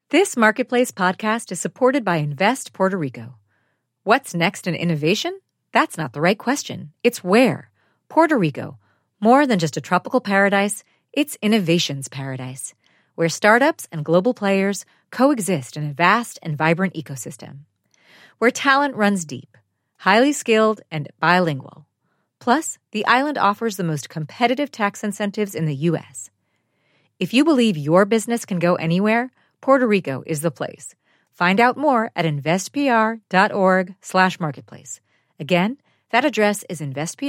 This Marketplace podcast is supported by Invest Puerto Rico. What's next in innovation? That's not the right question. It's where. Puerto Rico. More than just a tropical paradise, it's innovation's paradise, where startups and global players coexist in a vast and vibrant ecosystem. Where talent runs deep, highly skilled, and bilingual. Plus, the island offers the most competitive tax incentives in the U.S. If you believe your business can go anywhere, Puerto Rico is the place. Find out more at investpr.org/marketplace. Again, that address is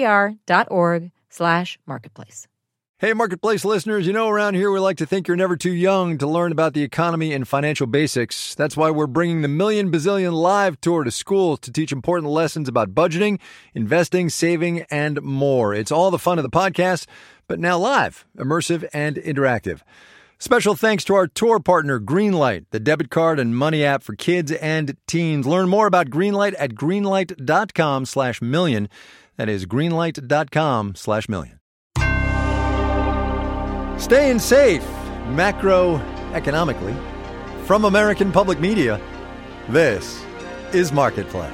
investpr.org/marketplace. Hey, Marketplace listeners, you know around here we like to think you're never too young to learn about the economy and financial basics. That's why we're bringing the Million Bazillion Live Tour to schools to teach important lessons about budgeting, investing, saving, and more. It's all the fun of the podcast, but now live, immersive, and interactive. Special thanks to our tour partner, Greenlight, the debit card and money app for kids and teens. Learn more about Greenlight at greenlight.com/million. That is greenlight.com/million. Staying safe, macroeconomically. From American Public Media, this is Marketplace.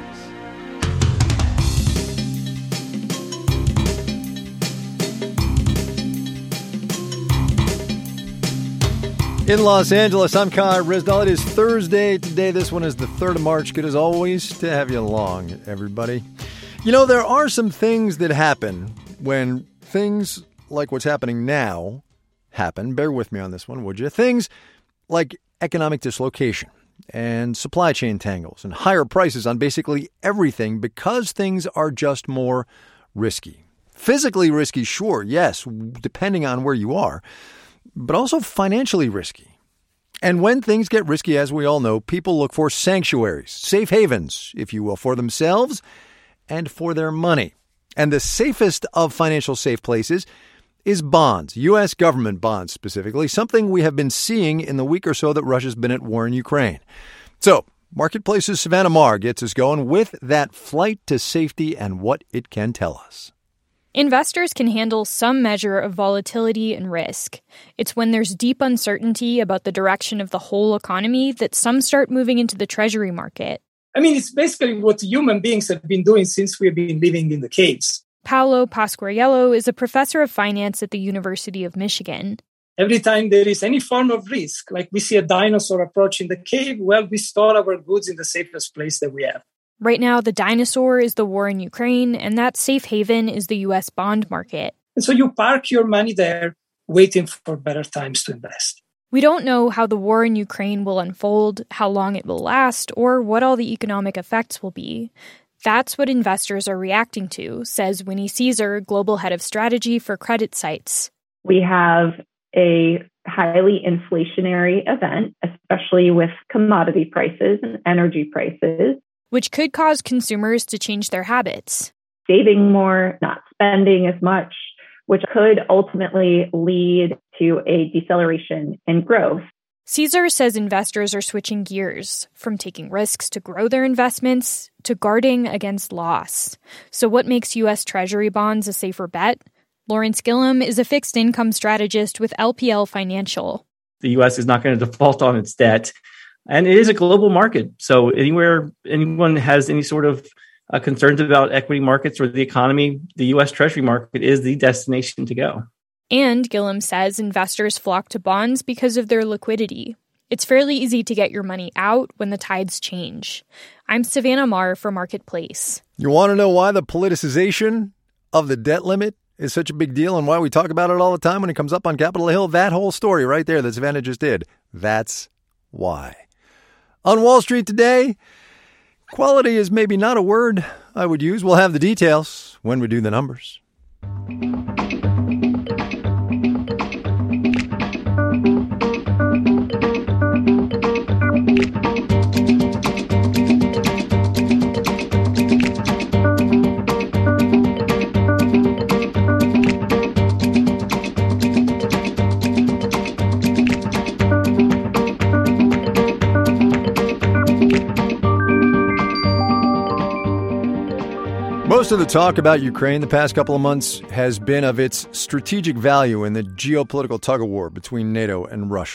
In Los Angeles, I'm Kai Ryssdal. It is Thursday today. This one is the 3rd of March. Good as always to have you along, everybody. You know, there are some things that happen when things like what's happening now happen. Bear with me on this one, would you? Things like economic dislocation and supply chain tangles and higher prices on basically everything because things are just more risky. Physically risky, sure, yes, depending on where you are, but also financially risky. And when things get risky, as we all know, people look for sanctuaries, safe havens, if you will, for themselves and for their money. And the safest of financial safe places is bonds, U.S. government bonds specifically, something we have been seeing in the week or so that Russia's been at war in Ukraine. So, Marketplace's Savannah Marr gets us going with that flight to safety and what it can tell us. Investors can handle some measure of volatility and risk. It's when there's deep uncertainty about the direction of the whole economy that some start moving into the treasury market. I mean, it's basically what human beings have been doing since we've been living in the caves. Paolo Pasquariello is a professor of finance at the University of Michigan. Every time there is any form of risk, like we see a dinosaur approaching the cave, well, we store our goods in the safest place that we have. Right now, the dinosaur is the war in Ukraine, and that safe haven is the U.S. bond market. And so you park your money there, waiting for better times to invest. We don't know how the war in Ukraine will unfold, how long it will last, or what all the economic effects will be. That's what investors are reacting to, says Winnie Caesar, global head of strategy for CreditSights. We have a highly inflationary event, especially with commodity prices and energy prices, which could cause consumers to change their habits. Saving more, not spending as much, which could ultimately lead to a deceleration in growth. Caesar says investors are switching gears, from taking risks to grow their investments to guarding against loss. So what makes U.S. Treasury bonds a safer bet? Lawrence Gillum is a fixed income strategist with LPL Financial. The U.S. is not going to default on its debt. And it is a global market. So anywhere anyone has any sort of concerns about equity markets or the economy, the U.S. Treasury market is the destination to go. And Gillum says investors flock to bonds because of their liquidity. It's fairly easy to get your money out when the tides change. I'm Savannah Marr for Marketplace. You want to know why the politicization of the debt limit is such a big deal and why we talk about it all the time when it comes up on Capitol Hill? That whole story right there that Savannah just did. That's why. On Wall Street today, quality is maybe not a word I would use. We'll have the details when we do the numbers. Most of the talk about Ukraine the past couple of months has been of its strategic value in the geopolitical tug-of-war between NATO and Russia.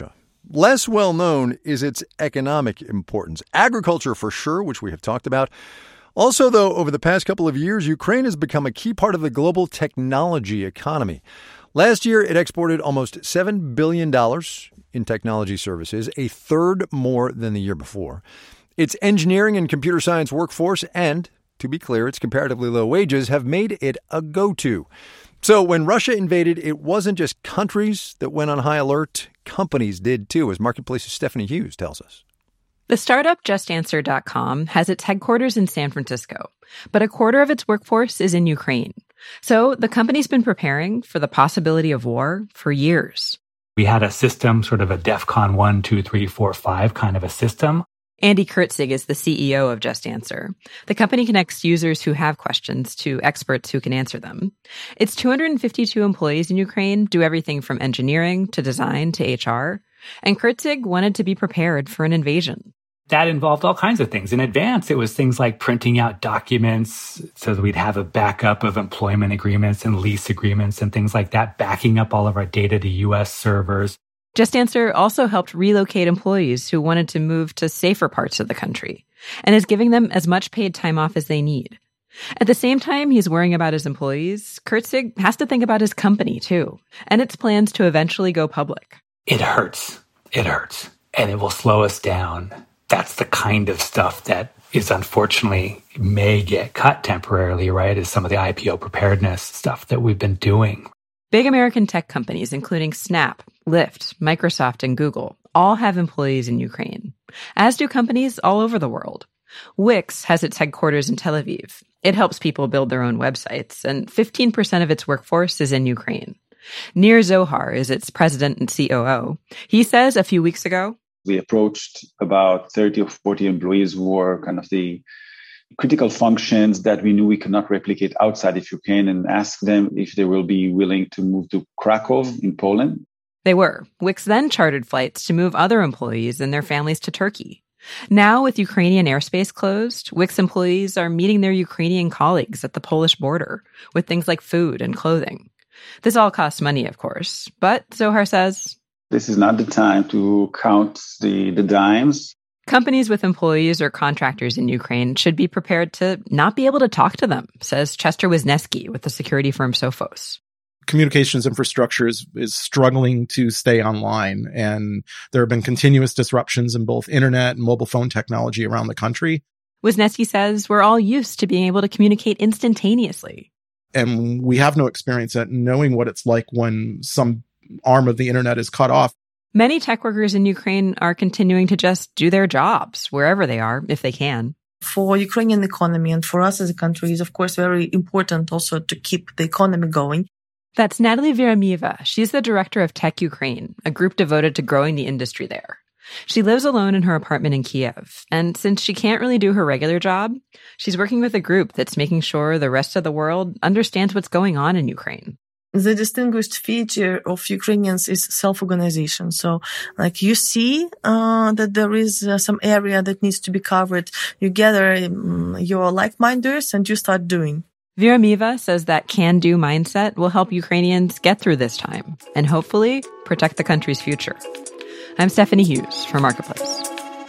Less well known is its economic importance. Agriculture for sure, which we have talked about. Also, though, over the past couple of years, Ukraine has become a key part of the global technology economy. Last year, it exported almost $7 billion in technology services, a third more than the year before. Its engineering and computer science workforce and, to be clear, its comparatively low wages have made it a go-to. So when Russia invaded, it wasn't just countries that went on high alert. Companies did too, as Marketplace's Stephanie Hughes tells us. The startup JustAnswer.com has its headquarters in San Francisco, but a quarter of its workforce is in Ukraine. So the company's been preparing for the possibility of war for years. We had a system, sort of a DEFCON 1, 2, 3, 4, 5 kind of a system. Andy Kurtzig is the CEO of JustAnswer. The company connects users who have questions to experts who can answer them. Its 252 employees in Ukraine do everything from engineering to design to HR. And Kurtzig wanted to be prepared for an invasion. That involved all kinds of things. In advance, it was things like printing out documents so that we'd have a backup of employment agreements and lease agreements and things like that, backing up all of our data to U.S. servers. JustAnswer also helped relocate employees who wanted to move to safer parts of the country and is giving them as much paid time off as they need. At the same time he's worrying about his employees, Kurtzig has to think about his company too, and its plans to eventually go public. It hurts. It hurts. And it will slow us down. That's the kind of stuff that is unfortunately may get cut temporarily, right? Is some of the IPO preparedness stuff that we've been doing. Big American tech companies, including Snap, Lyft, Microsoft, and Google, all have employees in Ukraine, as do companies all over the world. Wix has its headquarters in Tel Aviv. It helps people build their own websites, and 15% of its workforce is in Ukraine. Nir Zohar is its president and COO. He says a few weeks ago, we approached about 30 or 40 employees who were kind of the critical functions that we knew we could not replicate outside of Ukraine and asked them if they will be willing to move to Krakow in Poland. They were. Wix then chartered flights to move other employees and their families to Turkey. Now, with Ukrainian airspace closed, Wix employees are meeting their Ukrainian colleagues at the Polish border with things like food and clothing. This all costs money, of course, but Zohar says, this is not the time to count the dimes. Companies with employees or contractors in Ukraine should be prepared to not be able to talk to them, says Chester Wisniewski with the security firm Sophos. Communications infrastructure is struggling to stay online, and there have been continuous disruptions in both internet and mobile phone technology around the country. Wisniewski says we're all used to being able to communicate instantaneously. And we have no experience at knowing what it's like when some arm of the internet is cut off. Many tech workers in Ukraine are continuing to just do their jobs wherever they are, if they can. For Ukrainian economy and for us as a country is, of course, very important also to keep the economy going. That's Natalie Veremieva. She's the director of Tech Ukraine, a group devoted to growing the industry there. She lives alone in her apartment in Kiev, and since she can't really do her regular job, she's working with a group that's making sure the rest of the world understands what's going on in Ukraine. The distinguished feature of Ukrainians is self-organization. So, like you see that there is some area that needs to be covered, you gather your like-minders and you start doing. Veremieva says that can-do mindset will help Ukrainians get through this time and hopefully protect the country's future. I'm Stephanie Hughes for Marketplace.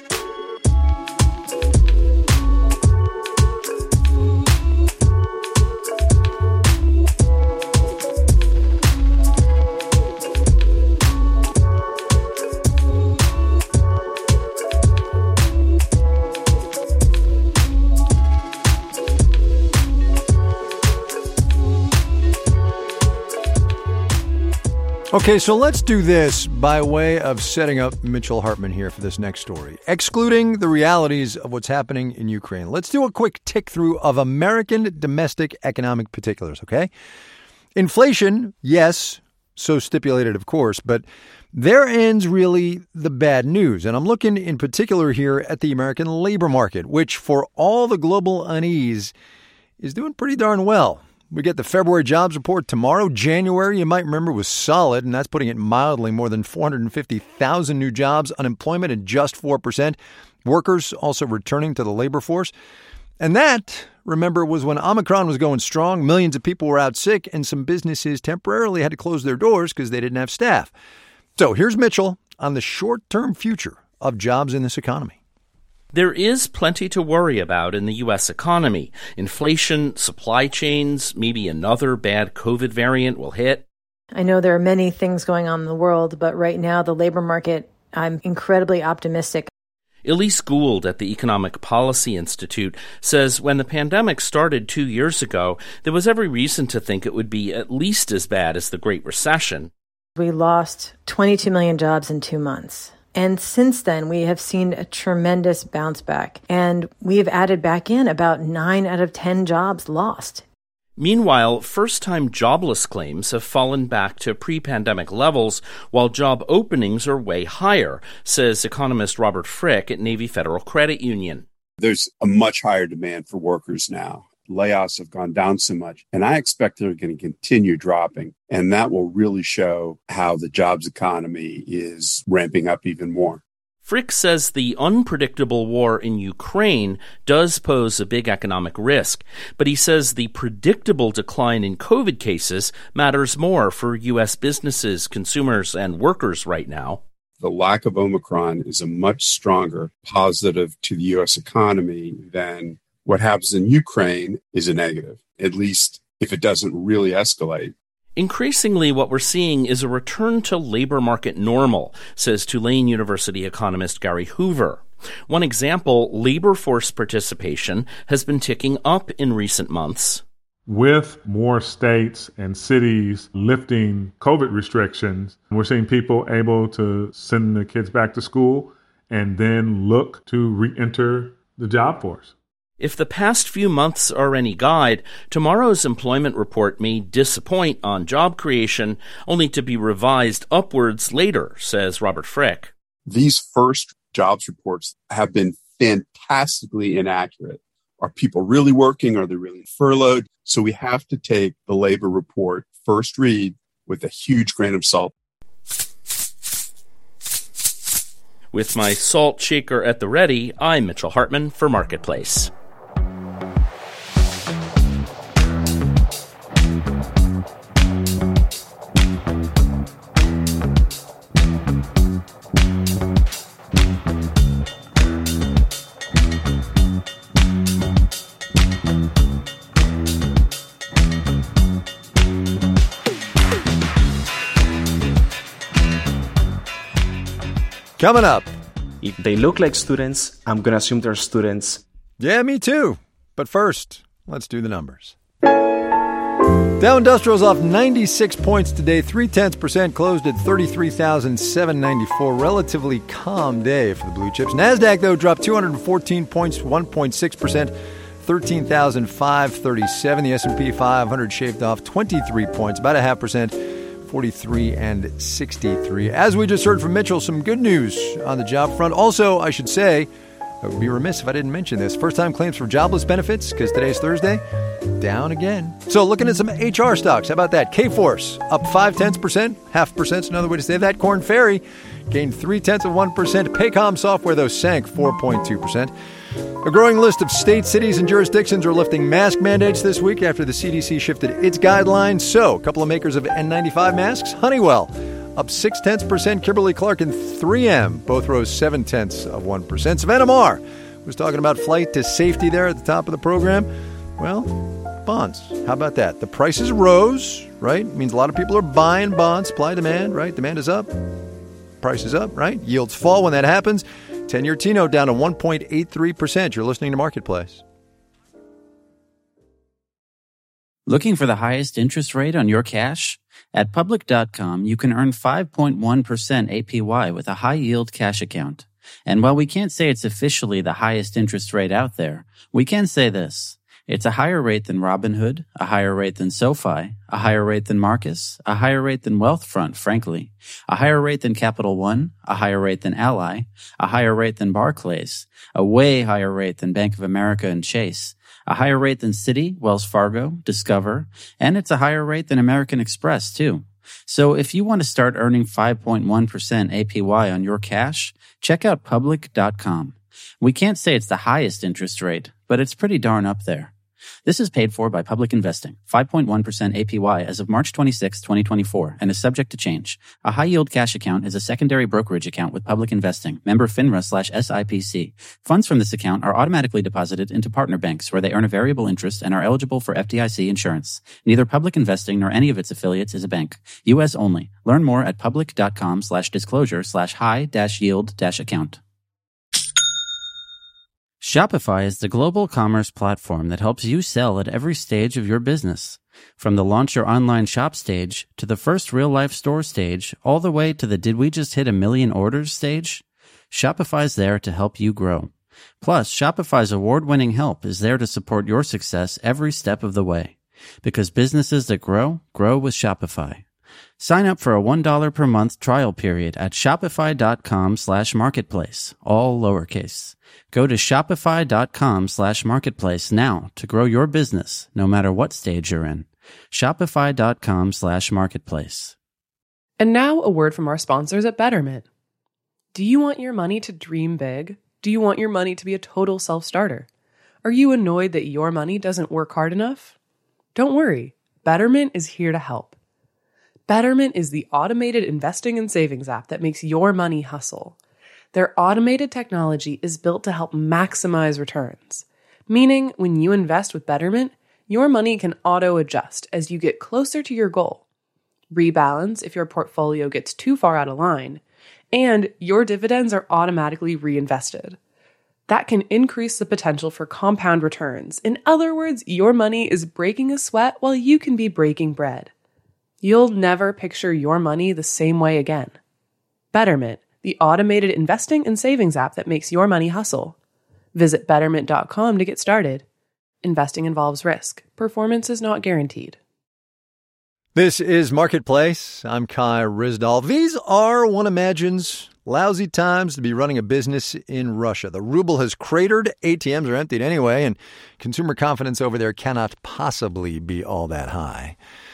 Okay, so let's do this by way of setting up Mitchell Hartman here for this next story. Excluding the realities of what's happening in Ukraine, let's do a quick tick-through of American domestic economic particulars, okay? Inflation, yes, so stipulated, of course, but there ends really the bad news. And I'm looking in particular here at the American labor market, which for all the global unease is doing pretty darn well. We get the February jobs report tomorrow. January, you might remember, was solid, and that's putting it mildly. More than 450,000 new jobs, unemployment at just 4%. Workers also returning to the labor force. And that, remember, was when Omicron was going strong. Millions of people were out sick, and some businesses temporarily had to close their doors because they didn't have staff. So here's Mitchell on the short-term future of jobs in this economy. There is plenty to worry about in the U.S. economy. Inflation, supply chains, maybe another bad COVID variant will hit. I know there are many things going on in the world, but right now the labor market, I'm incredibly optimistic. Elise Gould at the Economic Policy Institute says when the pandemic started 2 years ago, there was every reason to think it would be at least as bad as the Great Recession. We lost 22 million jobs in 2 months. And since then, we have seen a tremendous bounce back. And we have added back in about 9 out of 10 jobs lost. Meanwhile, first-time jobless claims have fallen back to pre-pandemic levels, while job openings are way higher, says economist Robert Frick at Navy Federal Credit Union. There's a much higher demand for workers now. Layoffs have gone down so much, and I expect they're going to continue dropping, and that will really show how the jobs economy is ramping up even more. Frick says the unpredictable war in Ukraine does pose a big economic risk, but he says the predictable decline in COVID cases matters more for U.S. businesses, consumers, and workers right now. The lack of Omicron is a much stronger positive to the U.S. economy than what happens in Ukraine is a negative, at least if it doesn't really escalate. Increasingly, what we're seeing is a return to labor market normal, says Tulane University economist Gary Hoover. One example, labor force participation has been ticking up in recent months. With more states and cities lifting COVID restrictions, we're seeing people able to send their kids back to school and then look to re-enter the job force. If the past few months are any guide, tomorrow's employment report may disappoint on job creation, only to be revised upwards later, says Robert Frick. These first jobs reports have been fantastically inaccurate. Are people really working? Are they really furloughed? So we have to take the labor report first read with a huge grain of salt. With my salt shaker at the ready, I'm Mitchell Hartman for Marketplace. Coming up. If they look like students, I'm going to assume they're students. Yeah, me too. But first, let's do the numbers. Dow Industrial's off 96 points today, 0.3%, closed at 33,794. Relatively calm day for the blue chips. NASDAQ, though, dropped 214 points, 1.6%, 13,537. The S&P 500 shaved off 23 points, about 0.5%. 43 and 63. As we just heard from Mitchell, some good news on the job front. Also, I should say, I would be remiss if I didn't mention this. First-time claims for jobless benefits, because today's Thursday, down again. So looking at some HR stocks. How about that? Kforce, up 0.5%. 0.5% is another way to say that. Korn Ferry gained 0.3%. Paycom Software, though, sank 4.2%. A growing list of states, cities, and jurisdictions are lifting mask mandates this week after the CDC shifted its guidelines. So, a couple of makers of N95 masks, Honeywell, up 0.6%. Kimberly-Clark and 3M both rose 0.7%. Savannah Marr was talking about flight to safety there at the top of the program. Well, bonds. How about that? The prices rose, right? It means a lot of people are buying bonds. Supply, demand, right? Demand is up. Price is up, right? Yields fall when that happens. 10-year T-note down to 1.83%. You're listening to Marketplace. Looking for the highest interest rate on your cash? At Public.com, you can earn 5.1% APY with a high-yield cash account. And while we can't say it's officially the highest interest rate out there, we can say this. It's a higher rate than Robinhood, a higher rate than SoFi, a higher rate than Marcus, a higher rate than Wealthfront, frankly, a higher rate than Capital One, a higher rate than Ally, a higher rate than Barclays, a way higher rate than Bank of America and Chase, a higher rate than Citi, Wells Fargo, Discover, and it's a higher rate than American Express, too. So if you want to start earning 5.1% APY on your cash, check out Public.com. We can't say it's the highest interest rate, but it's pretty darn up there. This is paid for by Public Investing, 5.1% APY as of March 26, 2024, and is subject to change. A high-yield cash account is a secondary brokerage account with Public Investing, member FINRA/SIPC. Funds from this account are automatically deposited into partner banks where they earn a variable interest and are eligible for FDIC insurance. Neither Public Investing nor any of its affiliates is a bank. U.S. only. Learn more at public.com/disclosure/high-yield-account. Shopify is the global commerce platform that helps you sell at every stage of your business. From the launch your online shop stage to the first real-life store stage, all the way to the did we just hit 1 million orders stage, Shopify's there to help you grow. Plus, Shopify's award-winning help is there to support your success every step of the way. Because businesses that grow, grow with Shopify. Sign up for a $1 per month trial period at shopify.com/marketplace, all lowercase. Go to shopify.com/marketplace now to grow your business, no matter what stage you're in. Shopify.com/marketplace. And now a word from our sponsors at Betterment. Do you want your money to dream big? Do you want your money to be a total self-starter? Are you annoyed that your money doesn't work hard enough? Don't worry, Betterment is here to help. Betterment is the automated investing and savings app that makes your money hustle. Their automated technology is built to help maximize returns, meaning when you invest with Betterment, your money can auto-adjust as you get closer to your goal, rebalance if your portfolio gets too far out of line, and your dividends are automatically reinvested. That can increase the potential for compound returns. In other words, your money is breaking a sweat while you can be breaking bread. You'll never picture your money the same way again. Betterment, the automated investing and savings app that makes your money hustle. Visit Betterment.com to get started. Investing involves risk. Performance is not guaranteed. This is Marketplace. I'm Kai Ryssdal. These are, one imagines, lousy times to be running a business in Russia. The ruble has cratered, ATMs are emptied anyway, and consumer confidence over there cannot possibly be all that high.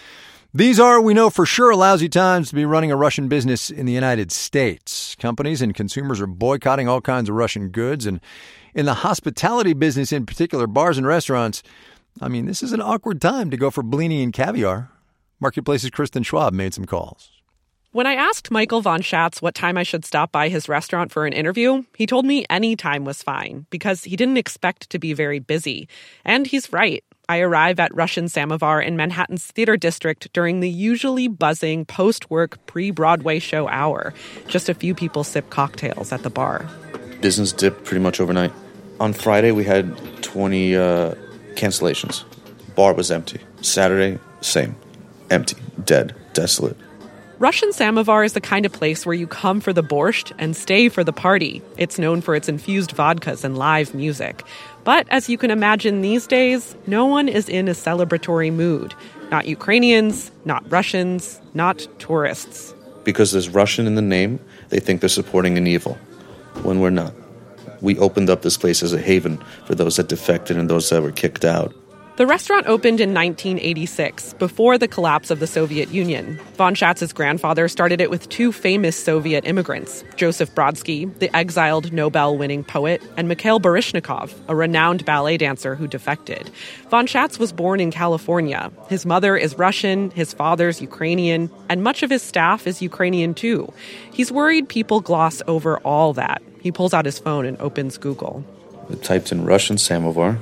These are, we know for sure, lousy times to be running a Russian business in the United States. Companies and consumers are boycotting all kinds of Russian goods. And in the hospitality business in particular, bars and restaurants, I mean, this is an awkward time to go for blini and caviar. Marketplace's Kristen Schwab made some calls. When I asked Michael von Schatz what time I should stop by his restaurant for an interview, he told me any time was fine because he didn't expect to be very busy. And he's right. I arrive at Russian Samovar in Manhattan's Theater District during the usually buzzing post-work pre-Broadway show hour. Just a few people sip cocktails at the bar. Business dipped pretty much overnight. On Friday, we had 20 cancellations. Bar was empty. Saturday, same. Empty, dead, desolate. Russian Samovar is the kind of place where you come for the borscht and stay for the party. It's known for its infused vodkas and live music. But as you can imagine these days, no one is in a celebratory mood. Not Ukrainians, not Russians, not tourists. Because there's Russian in the name, they think they're supporting an evil, when we're not. We opened up this place as a haven for those that defected and those that were kicked out. The restaurant opened in 1986, before the collapse of the Soviet Union. Von Schatz's grandfather started it with two famous Soviet immigrants, Joseph Brodsky, the exiled Nobel-winning poet, and Mikhail Baryshnikov, a renowned ballet dancer who defected. Von Schatz was born in California. His mother is Russian, his father's Ukrainian, and much of his staff is Ukrainian too. He's worried people gloss over all that. He pulls out his phone and opens Google. I typed in Russian Samovar.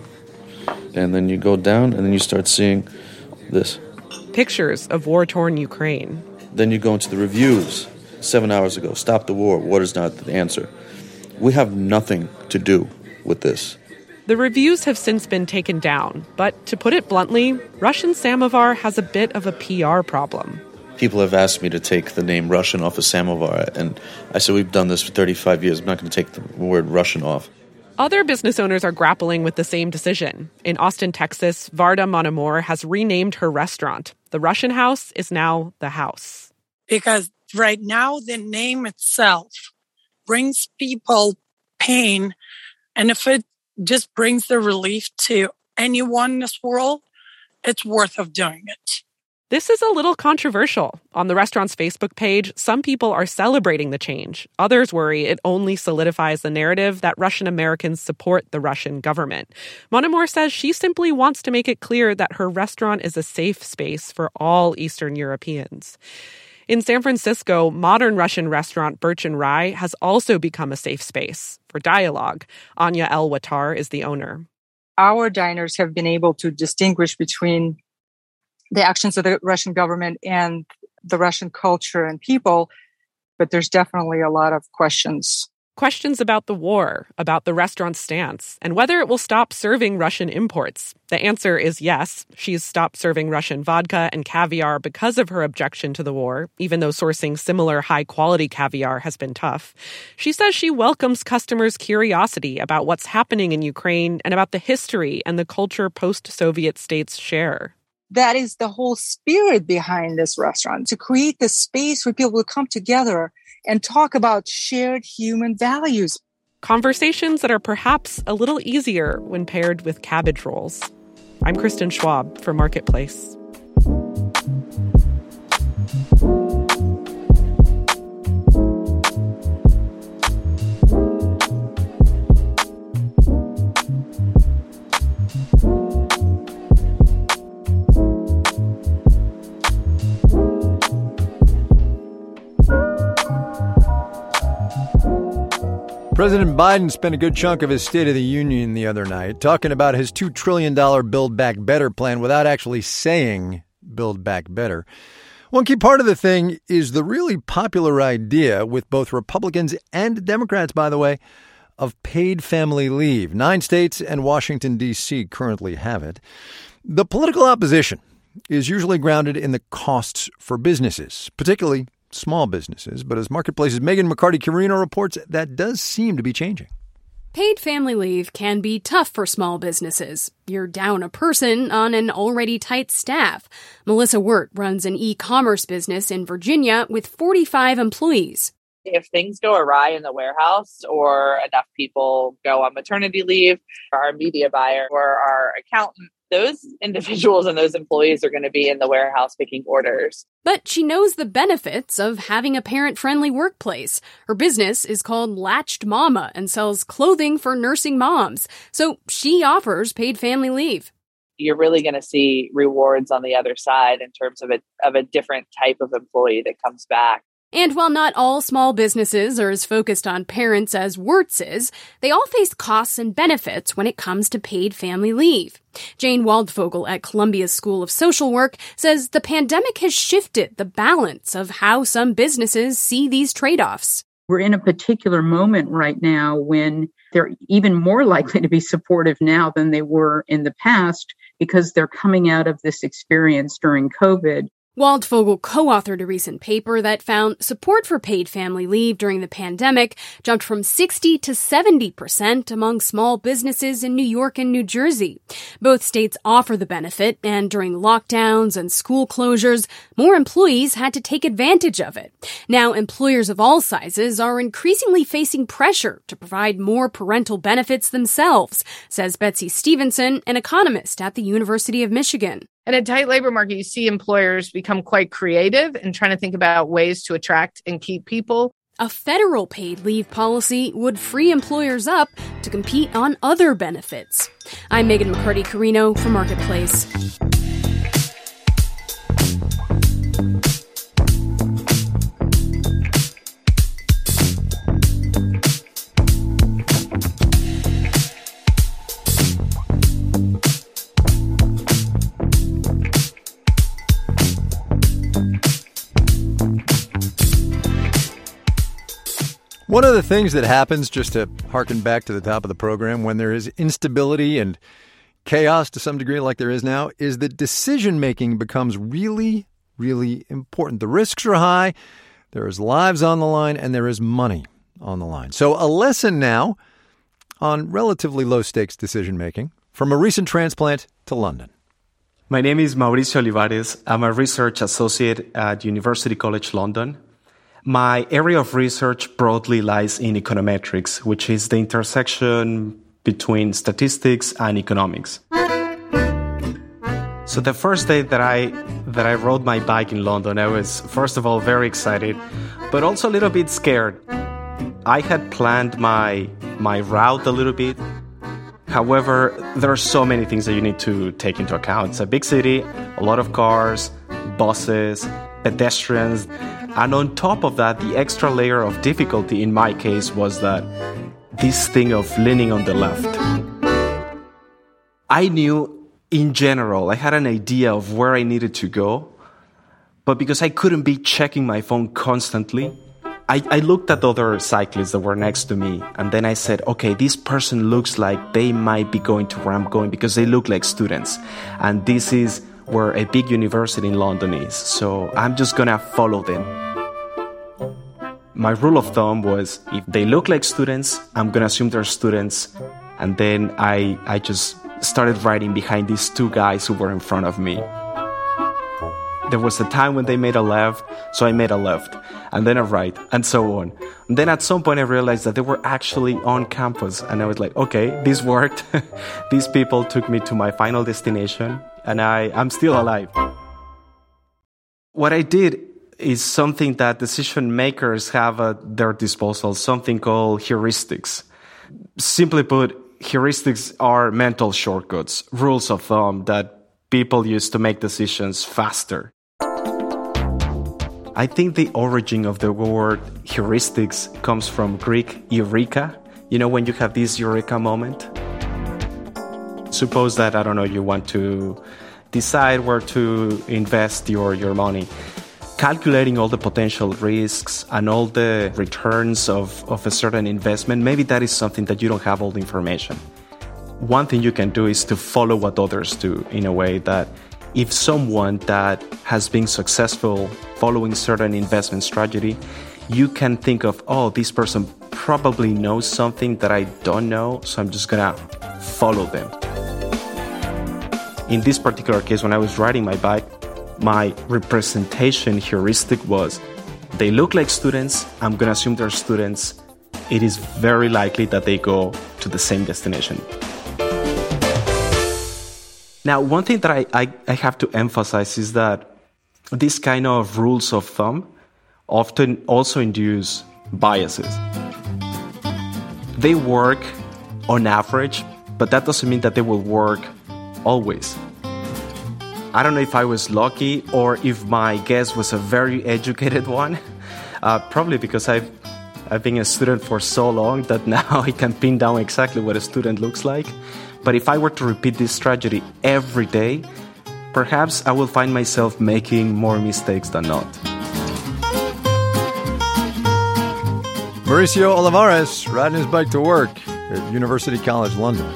And then you go down, and then you start seeing this. Pictures of war-torn Ukraine. Then you go into the reviews. 7 hours ago, stop the war, war is not the answer. We have nothing to do with this. The reviews have since been taken down, but to put it bluntly, Russian Samovar has a bit of a PR problem. People have asked me to take the name Russian off of Samovar, and I said, we've done this for 35 years. I'm not going to take the word Russian off. Other business owners are grappling with the same decision. In Austin, Texas, Varda Monamour has renamed her restaurant. The Russian House is now the House. Because right now, the name itself brings people pain. And if it just brings the relief to anyone in this world, it's worth of doing it. This is a little controversial. On the restaurant's Facebook page, some people are celebrating the change. Others worry it only solidifies the narrative that Russian Americans support the Russian government. Monamor says she simply wants to make it clear that her restaurant is a safe space for all Eastern Europeans. In San Francisco, modern Russian restaurant Birch and Rye has also become a safe space for dialogue. Anya El-Watar is the owner. Our diners have been able to distinguish between the actions of the Russian government and the Russian culture and people, but there's definitely a lot of questions. Questions about the war, about the restaurant's stance, and whether it will stop serving Russian imports. The answer is yes. She's stopped serving Russian vodka and caviar because of her objection to the war, even though sourcing similar high-quality caviar has been tough. She says she welcomes customers' curiosity about what's happening in Ukraine and about the history and the culture post-Soviet states share. That is the whole spirit behind this restaurant, to create this space where people will come together and talk about shared human values. Conversations that are perhaps a little easier when paired with cabbage rolls. I'm Kristen Schwab for Marketplace. President Biden spent a good chunk of his State of the Union the other night talking about his $2 trillion Build Back Better plan without actually saying Build Back Better. One key part of the thing is the really popular idea with both Republicans and Democrats, by the way, of paid family leave. 9 states and Washington, D.C. currently have it. The political opposition is usually grounded in the costs for businesses, particularly small businesses. But as Marketplace's Megan McCarty-Carino reports, that does seem to be changing. Paid family leave can be tough for small businesses. You're down a person on an already tight staff. Melissa Wirt runs an e-commerce business in Virginia with 45 employees. If things go awry in the warehouse or enough people go on maternity leave, our media buyer or our accountant, those individuals and those employees are going to be in the warehouse picking orders. But she knows the benefits of having a parent-friendly workplace. Her business is called Latched Mama and sells clothing for nursing moms. So she offers paid family leave. You're really going to see rewards on the other side in terms of a different type of employee that comes back. And while not all small businesses are as focused on parents as Wirtz is, they all face costs and benefits when it comes to paid family leave. Jane Waldvogel at Columbia School of Social Work says the pandemic has shifted the balance of how some businesses see these trade-offs. We're in a particular moment right now when they're even more likely to be supportive now than they were in the past because they're coming out of this experience during COVID. Waldvogel co-authored a recent paper that found support for paid family leave during the pandemic jumped from 60 to 70% among small businesses in New York and New Jersey. Both states offer the benefit, and during lockdowns and school closures, more employees had to take advantage of it. Now, employers of all sizes are increasingly facing pressure to provide more parental benefits themselves, says Betsy Stevenson, an economist at the University of Michigan. In a tight labor market, you see employers become quite creative in trying to think about ways to attract and keep people. A federal paid leave policy would free employers up to compete on other benefits. I'm Megan McCarty-Carino for Marketplace. One of the things that happens, just to harken back to the top of the program, when there is instability and chaos to some degree like there is now, is that decision-making becomes really, really important. The risks are high, there is lives on the line, and there is money on the line. So a lesson now on relatively low-stakes decision-making from a recent transplant to London. My name is Mauricio Olivares. I'm a research associate at University College London. My area of research broadly lies in econometrics, which is the intersection between statistics and economics. So the first day that I that I rode my bike in London, I was, first of all, very excited, but also a little bit scared. I had planned my route a little bit. However, there are so many things that you need to take into account. It's a big city, a lot of cars, buses, pedestrians. And on top of that, the extra layer of difficulty in my case was that this thing of leaning on the left. I knew in general, I had an idea of where I needed to go, but because I couldn't be checking my phone constantly, I looked at other cyclists that were next to me, and then I said, okay, this person looks like they might be going to where I'm going because they look like students. And this is where a big university in London is. So I'm just going to follow them. My rule of thumb was if they look like students, I'm going to assume they're students. And then I just started riding behind these two guys who were in front of me. There was a time when they made a left, so I made a left, and then a right, and so on. And then at some point I realized that they were actually on campus, and I was like, okay, this worked. These people took me to my final destination, and I'm still alive. What I did is something that decision makers have at their disposal, something called heuristics. Simply put, heuristics are mental shortcuts, rules of thumb that people use to make decisions faster. I think the origin of the word heuristics comes from Greek eureka. You know, when you have this eureka moment? Suppose that, I don't know, you want to decide where to invest your money. Calculating all the potential risks and all the returns of a certain investment, maybe that is something that you don't have all the information. One thing you can do is to follow what others do in a way that if someone that has been successful following certain investment strategy, you can think of, oh, this person probably knows something that I don't know, so I'm just gonna follow them. In this particular case, when I was riding my bike, my representation heuristic was, they look like students, I'm gonna assume they're students, it is very likely that they go to the same destination. Now, one thing that I have to emphasize is that these kind of rules of thumb often also induce biases. They work on average, but that doesn't mean that they will work always. I don't know if I was lucky or if my guess was a very educated one, probably because I've been a student for so long that now I can pin down exactly what a student looks like. But if I were to repeat this strategy every day, perhaps I will find myself making more mistakes than not. Mauricio Olivares riding his bike to work at University College London.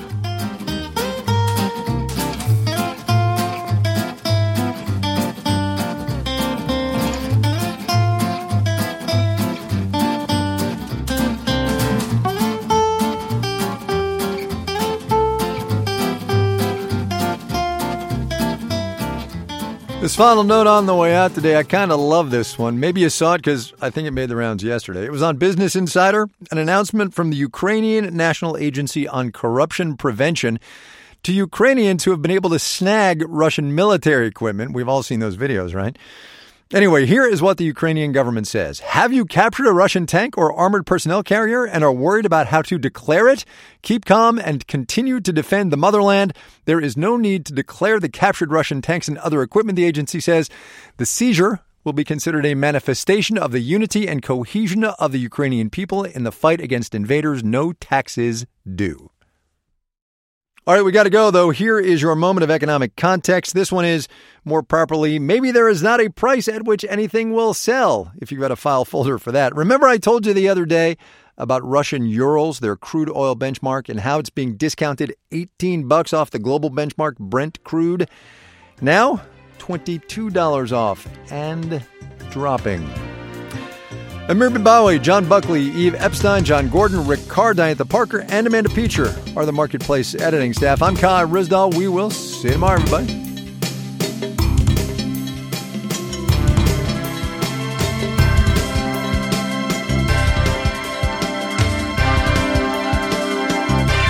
This final note on the way out today, I kind of love this one. Maybe you saw it because I think it made the rounds yesterday. It was on Business Insider, an announcement from the Ukrainian National Agency on Corruption Prevention to Ukrainians who have been able to snag Russian military equipment. We've all seen those videos, right? Anyway, here is what the Ukrainian government says. Have you captured a Russian tank or armored personnel carrier and are worried about how to declare it? Keep calm and continue to defend the motherland. There is no need to declare the captured Russian tanks and other equipment, the agency says. The seizure will be considered a manifestation of the unity and cohesion of the Ukrainian people in the fight against invaders. No taxes due. All right, we got to go, though. Here is your moment of economic context. This one is, more properly, maybe there is not a price at which anything will sell, if you've got a file folder for that. Remember I told you the other day about Russian Urals, their crude oil benchmark, and how it's being discounted $18 off the global benchmark Brent crude? Now, $22 off and dropping. Amir Babawi, John Buckley, Eve Epstein, John Gordon, Rick Carr, Diantha Parker, and Amanda Peacher are the Marketplace editing staff. I'm Kai Rizdal. We will see you tomorrow, everybody.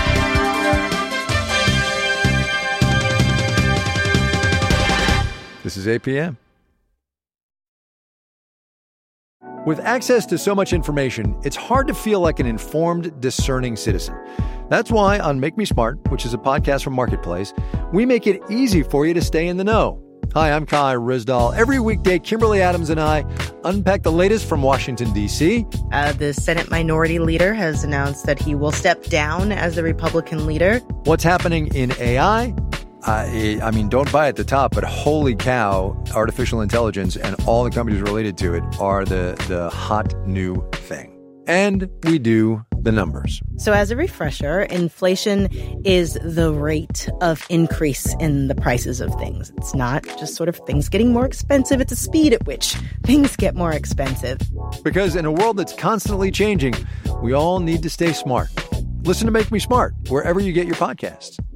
This is APM. With access to so much information, it's hard to feel like an informed, discerning citizen. That's why on Make Me Smart, which is a podcast from Marketplace, we make it easy for you to stay in the know. Hi, I'm Kai Ryssdal. Every weekday, Kimberly Adams and I unpack the latest from Washington, D.C. The Senate Minority Leader has announced that he will step down as the Republican leader. What's happening in AI? I mean, don't buy at the top, but holy cow, artificial intelligence and all the companies related to it are the hot new thing. And we do the numbers. So as a refresher, inflation is the rate of increase in the prices of things. It's not just sort of things getting more expensive. It's the speed at which things get more expensive. Because in a world that's constantly changing, we all need to stay smart. Listen to Make Me Smart wherever you get your podcasts.